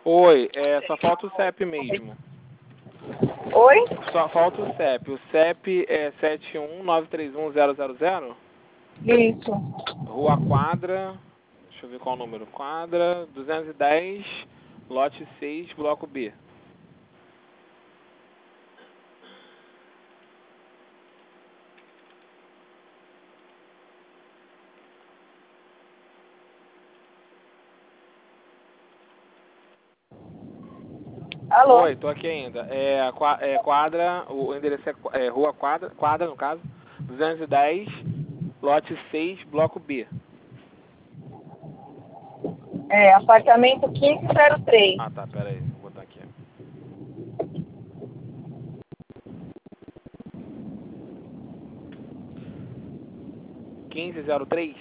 Oi, só falta o CEP mesmo. Oi? Só falta o CEP. O CEP é 719311000. Isso. Rua Quadra, deixa eu ver qual o número. Quadra 210, lote 6, bloco B. Alô? Oi, tô aqui ainda. Quadra, o endereço é Rua Quadra no caso, 210, lote 6, bloco B. Apartamento 1503. Ah, tá, pera aí, vou botar aqui. (1503).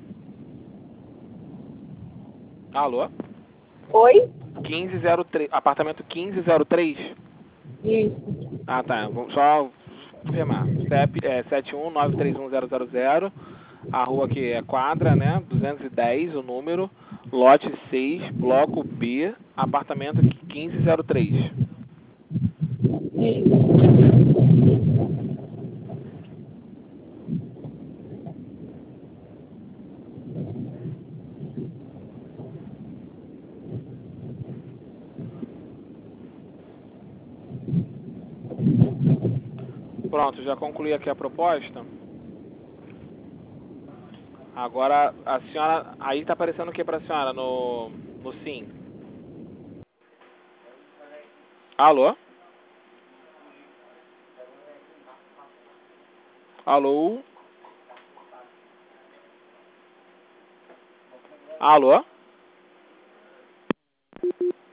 Alô? Oi? 1503, apartamento 1503. Isso. Ah, tá, vamos só confirmar. CEP é 719311000. A rua aqui é Quadra, né? 210, o número. Lote 6, bloco B, apartamento 1503. Pronto, já concluí aqui a proposta. Agora, a senhora... Aí tá aparecendo o que pra senhora no SIM? Alô? Alô? Alô?